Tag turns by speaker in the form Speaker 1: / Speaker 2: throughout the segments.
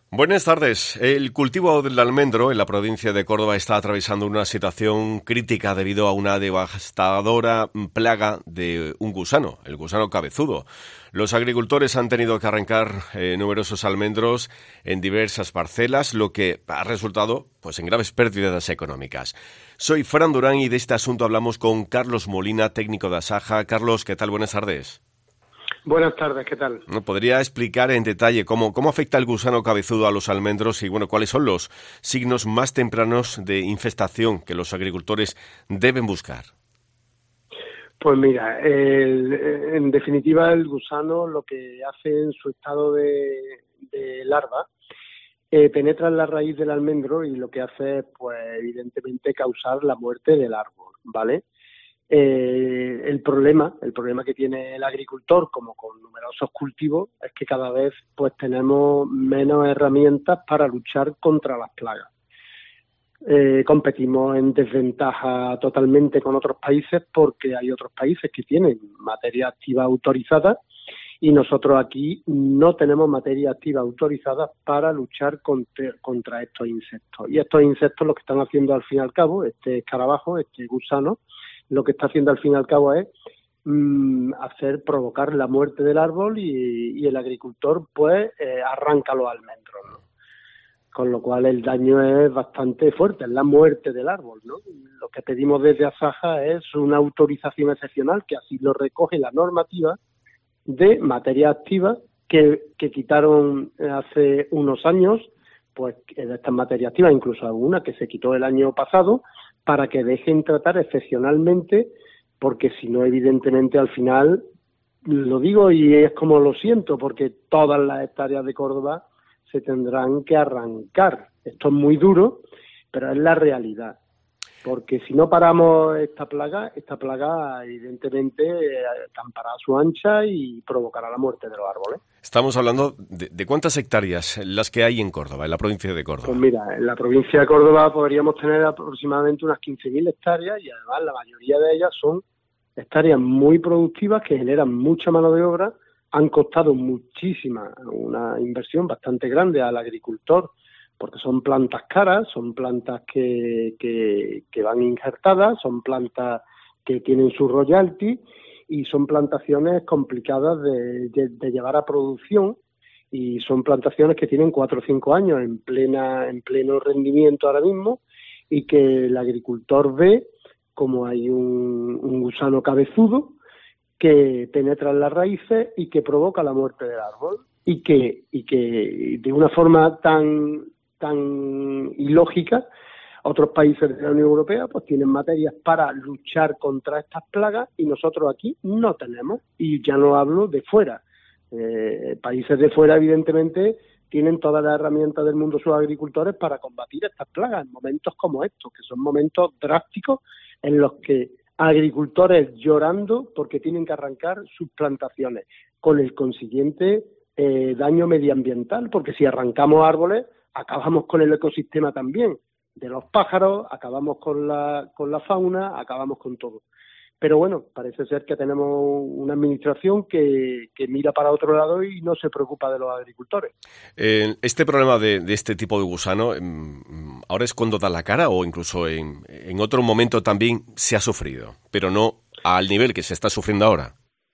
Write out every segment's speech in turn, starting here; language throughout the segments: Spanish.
Speaker 1: Buenas tardes. El cultivo del almendro en la provincia de Córdoba está atravesando una situación crítica debido a una devastadora plaga de un gusano, el gusano cabezudo. Los agricultores han tenido que arrancar numerosos almendros en diversas parcelas, lo que ha resultado en graves pérdidas económicas. Soy Fran Durán y de este asunto hablamos con Carlos Molina, técnico de Asaja. Carlos, ¿qué tal? Buenas tardes.
Speaker 2: Buenas tardes, ¿qué tal?
Speaker 1: ¿Podría explicar en detalle cómo afecta el gusano cabezudo a los almendros y cuáles son los signos más tempranos de infestación que los agricultores deben buscar?
Speaker 2: Pues mira, en definitiva el gusano lo que hace en su estado de larva penetra en la raíz del almendro y lo que hace es, pues evidentemente, causar la muerte del árbol, ¿vale? El problema que tiene el agricultor, como con numerosos cultivos, es que cada vez pues tenemos menos herramientas para luchar contra las plagas. Competimos en desventaja totalmente con otros países porque hay otros países que tienen materia activa autorizada y nosotros aquí no tenemos materia activa autorizada para luchar contra estos insectos. Y estos insectos lo que están haciendo al fin y al cabo, este escarabajo, este gusano, lo que está haciendo al fin y al cabo es provocar la muerte del árbol y el agricultor pues arranca los almendros, ¿no? Con lo cual el daño es bastante fuerte, es la muerte del árbol, ¿no? Lo que pedimos desde Asaja es una autorización excepcional, que así lo recoge la normativa de materia activa que quitaron hace unos años, pues de estas materias activas, incluso alguna que se quitó el año pasado, para que dejen tratar excepcionalmente, porque si no, evidentemente, al final, lo digo y es como lo siento, porque todas las hectáreas de Córdoba se tendrán que arrancar. Esto es muy duro, pero es la realidad. Porque si no paramos esta plaga evidentemente campará a su ancha y provocará la muerte de los árboles.
Speaker 1: Estamos hablando de ¿cuántas hectáreas las que hay en Córdoba, en la provincia de Córdoba?
Speaker 2: Pues mira, en la provincia de Córdoba podríamos tener aproximadamente unas 15.000 hectáreas y además la mayoría de ellas son hectáreas muy productivas que generan mucha mano de obra, han costado muchísima, una inversión bastante grande al agricultor, porque son plantas caras, son plantas que van injertadas, son plantas que tienen su royalty y son plantaciones complicadas de llevar a producción y son plantaciones que tienen 4 o 5 años en pleno rendimiento ahora mismo y que el agricultor ve como hay un gusano cabezudo que penetra en las raíces y que provoca la muerte del árbol y que de una forma tan ilógica, otros países de la Unión Europea pues tienen materias para luchar contra estas plagas y nosotros aquí no tenemos, y ya no hablo de fuera. Países de fuera evidentemente tienen todas las herramientas del mundo sus agricultores para combatir estas plagas en momentos como estos, que son momentos drásticos en los que agricultores llorando porque tienen que arrancar sus plantaciones, con el consiguiente daño medioambiental, porque si arrancamos árboles acabamos con el ecosistema también de los pájaros, acabamos con la fauna, acabamos con todo. Pero bueno, parece ser que tenemos una administración que mira para otro lado y no se preocupa de los agricultores.
Speaker 1: Este problema de este tipo de gusano, ¿ahora es cuando da la cara o incluso en otro momento también se ha sufrido, pero no al nivel que se está sufriendo ahora?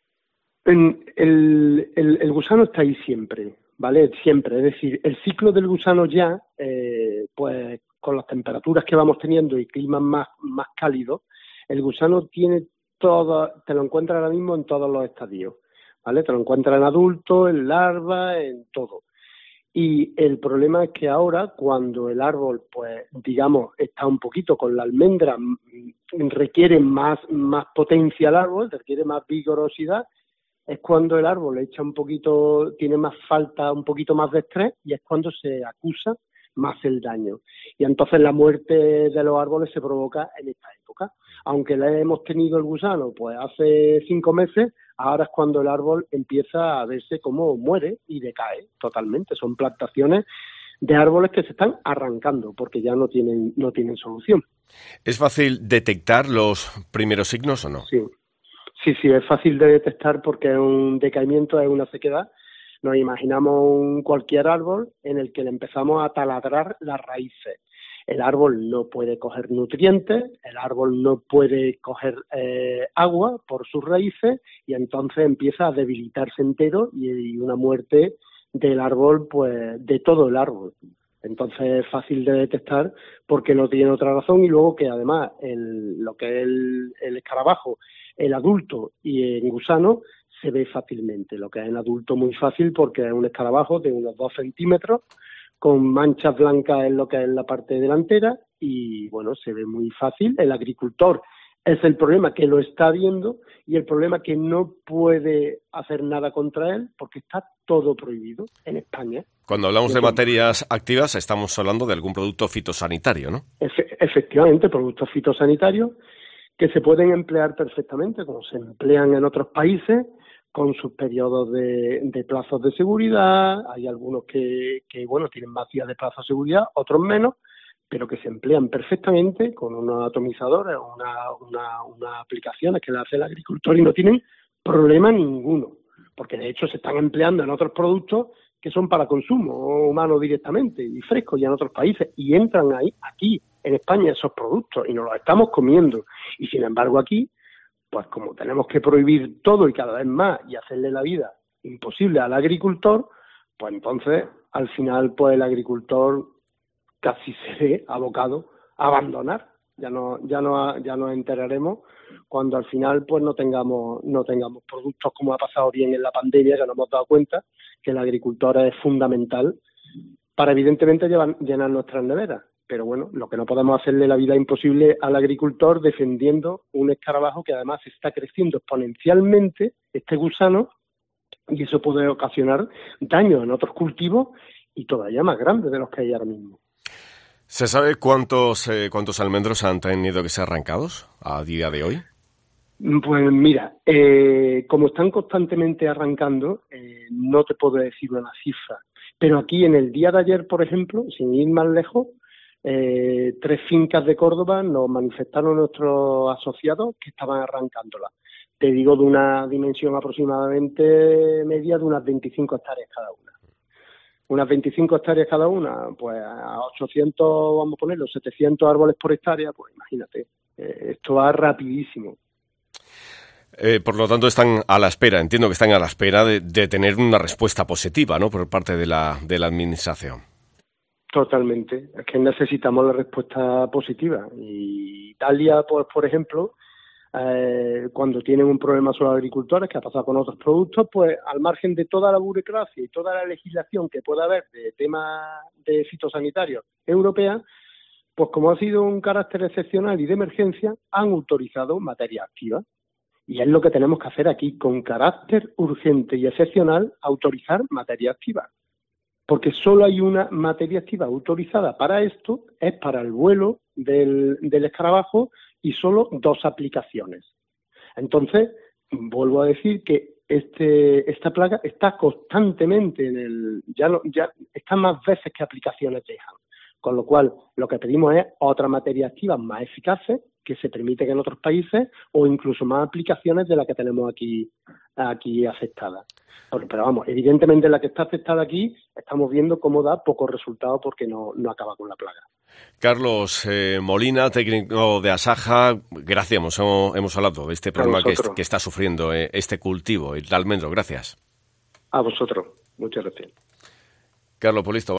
Speaker 2: El gusano está ahí siempre, ¿vale? Siempre, es decir, el ciclo del gusano ya, pues con las temperaturas que vamos teniendo y climas más cálidos, el gusano tiene todo, te lo encuentras ahora mismo en todos los estadios, ¿vale? Te lo encuentras en adulto, en larva, en todo. Y el problema es que ahora, cuando el árbol, pues, digamos, está un poquito con la almendra, requiere más potencia el árbol, requiere más vigorosidad, es cuando el árbol echa un poquito, tiene más falta, un poquito más de estrés, y es cuando se acusa más el daño. Y entonces la muerte de los árboles se provoca en esta época. Aunque le hemos tenido el gusano pues hace 5 meses, ahora es cuando el árbol empieza a verse cómo muere y decae totalmente. Son plantaciones de árboles que se están arrancando porque ya no tienen solución.
Speaker 1: ¿Es fácil detectar los primeros signos o no?
Speaker 2: Sí, es fácil de detectar porque es un decaimiento, es una sequedad, Nos imaginamos cualquier árbol en el que le empezamos a taladrar las raíces. El árbol no puede coger nutrientes, el árbol no puede coger agua por sus raíces y entonces empieza a debilitarse entero y una muerte del árbol, pues de todo el árbol. Entonces es fácil de detectar porque no tiene otra razón y luego que además lo que es el escarabajo, el adulto y el gusano se ve fácilmente. Lo que es en adulto muy fácil porque es un escarabajo de unos 2 centímetros con manchas blancas en lo que es la parte delantera y bueno, se ve muy fácil. El agricultor es el problema que lo está viendo y el problema que no puede hacer nada contra él porque está todo prohibido en España.
Speaker 1: Cuando hablamos de materias activas estamos hablando de algún producto fitosanitario, ¿no?
Speaker 2: Efectivamente, productos fitosanitarios que se pueden emplear perfectamente, como se emplean en otros países, con sus periodos de plazos de seguridad. Hay algunos que bueno, tienen más días de plazo de seguridad, otros menos, pero que se emplean perfectamente con unos atomizadores o unas aplicaciones que le hace el agricultor y no tienen problema ninguno, porque de hecho se están empleando en otros productos que son para consumo humano directamente y frescos ya en otros países y entran aquí en España esos productos y nos los estamos comiendo y sin embargo aquí pues como tenemos que prohibir todo y cada vez más y hacerle la vida imposible al agricultor, pues entonces al final pues el agricultor casi se ve abocado a abandonar. Ya nos enteraremos cuando al final pues no tengamos productos como ha pasado bien en la pandemia, que nos hemos dado cuenta que el agricultor es fundamental para evidentemente llenar nuestras neveras. Pero bueno, lo que no podemos hacerle la vida imposible al agricultor defendiendo un escarabajo que además está creciendo exponencialmente, este gusano, y eso puede ocasionar daños en otros cultivos y todavía más grandes de los que hay ahora mismo.
Speaker 1: ¿Se sabe cuántos almendros han tenido que ser arrancados a día de hoy?
Speaker 2: Pues mira, como están constantemente arrancando, no te puedo decir una cifra. Pero aquí en el día de ayer, por ejemplo, sin ir más lejos, 3 fincas de Córdoba nos manifestaron nuestros asociados que estaban arrancándola. Te digo de una dimensión aproximadamente media de unas 25 hectáreas cada una. Unas 25 hectáreas cada una, pues a 800, vamos a ponerlo, 700 árboles por hectárea, pues imagínate, esto va rapidísimo.
Speaker 1: Por lo tanto, están a la espera, entiendo que están a la espera de tener una respuesta positiva, ¿no?, por parte de la Administración.
Speaker 2: Totalmente, es que necesitamos la respuesta positiva. Y Italia, pues, por ejemplo, cuando tienen un problema sus agricultores, que ha pasado con otros productos, pues al margen de toda la burocracia y toda la legislación que pueda haber de temas de fitosanitarios europea, pues como ha sido un carácter excepcional y de emergencia, han autorizado materia activa. Y es lo que tenemos que hacer aquí, con carácter urgente y excepcional, autorizar materia activa. Porque solo hay una materia activa autorizada para esto, es para el vuelo del escarabajo y solo 2 aplicaciones. Entonces, vuelvo a decir que esta plaga está constantemente ya está más veces que aplicaciones dejan. Con lo cual, lo que pedimos es otra materia activa más eficaces que se permiten en otros países o incluso más aplicaciones de la que tenemos aquí aceptadas. Pero vamos, evidentemente la que está aceptada aquí estamos viendo cómo da pocos resultados porque no acaba con la plaga.
Speaker 1: Carlos Molina, técnico de Asaja, gracias. Hemos hablado de este problema que está sufriendo este cultivo, el almendro. Gracias.
Speaker 2: A vosotros. Muchas gracias.
Speaker 1: Carlos Polisto.